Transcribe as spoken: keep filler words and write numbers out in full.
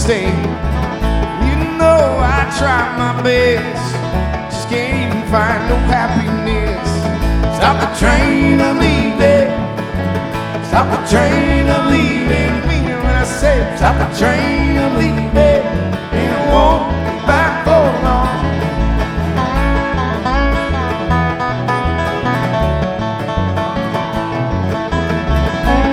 stay. You know I try my best, just can't even find no happiness. Stop the train, I'm leaving. Stop the train, I'm leaving. You mean when I say stop the train, I'm leaving. And it won't